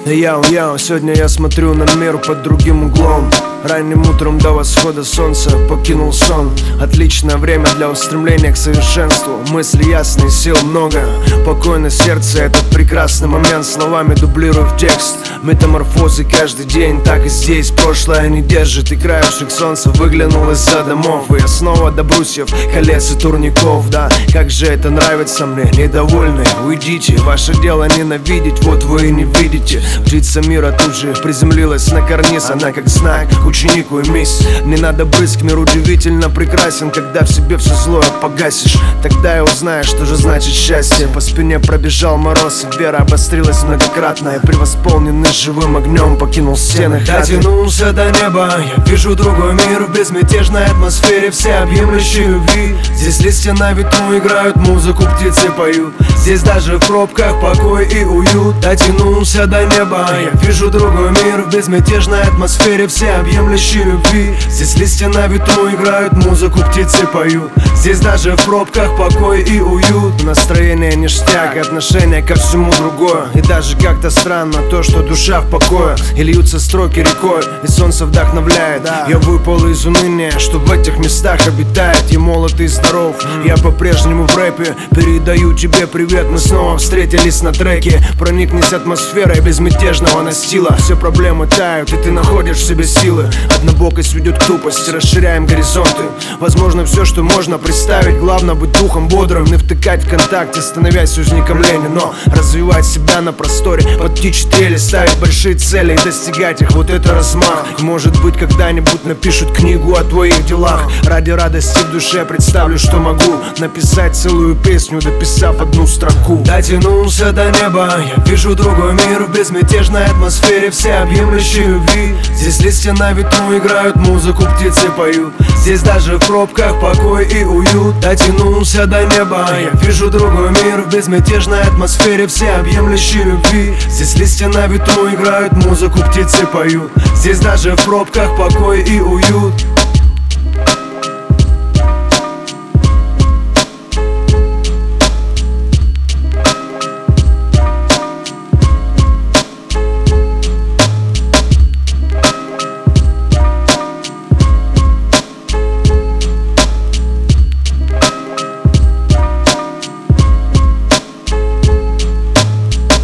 Яу-яу, сегодня я смотрю на мир под другим углом. Ранним утром до восхода солнца покинул сон. Отличное время для устремления к совершенству. Мысли ясные, сил много. Покойное сердце, этот прекрасный момент словами дублирую в текст. Метаморфозы каждый день, так и здесь. Прошлое не держит, и краешек солнца выглянул из-за домов. И я снова до брусьев, колец и турников. Да, как же это нравится мне, недовольные, уйдите. Ваше дело ненавидеть, вот вы и не видите. Птица мира тут же приземлилась на карниз. Она как знак, ученику и мисс. Не надо брызг, мир удивительно прекрасен. Когда в себе все злое погасишь, тогда и узнаешь, что же значит счастье. По спине пробежал мороз, и вера обострилась многократно. Я превосполненный живым огнем покинул стены хаты. Дотянулся до неба, я вижу другой мир. В безмятежной атмосфере всеобъемлющей любви. Здесь листья на ветру играют музыку, птицы поют. Здесь даже в пробках покой и уют. Дотянулся до неба, я вижу другой мир. В безмятежной атмосфере всеобъемлющей любви. Здесь листья на ветру играют музыку, птицы поют. Здесь даже в пробках покой и уют. Настроение ништяк, отношение ко всему другое. И даже как-то странно то, что душа в покое. И льются строки рекой, и солнце вдохновляет. Я выпал из уныния, что в этих местах обитает. Я молод и здоров, я по-прежнему в рэпе. Передаю тебе привет, мы снова встретились на треке. Проникнись атмосферой безмятежного настила. Все проблемы тают, и ты находишь в себе силы. Однобокость ведет к тупости, расширяем горизонты. Возможно все, что можно представить. Главное быть духом бодрым, не втыкать в контакте, становясь узником лени. Но развивать себя на просторе, под птичьи трели, ставить большие цели и достигать их, вот это размах. И может быть когда-нибудь напишут книгу о твоих делах. Ради радости в душе представлю, что могу написать целую песню, дописав одну строку. Дотянулся до неба, я вижу другой мир. В безмятежной атмосфере всеобъемлющей любви. Здесь листья на ветру играют музыку, птицы поют. Здесь даже в пробках покой и уют. Дотянулся до неба, я вижу другой мир. В безмятежной атмосфере всеобъемлющей любви. Здесь листья на ветру играют музыку, птицы поют. Здесь даже в пробках покой и уют.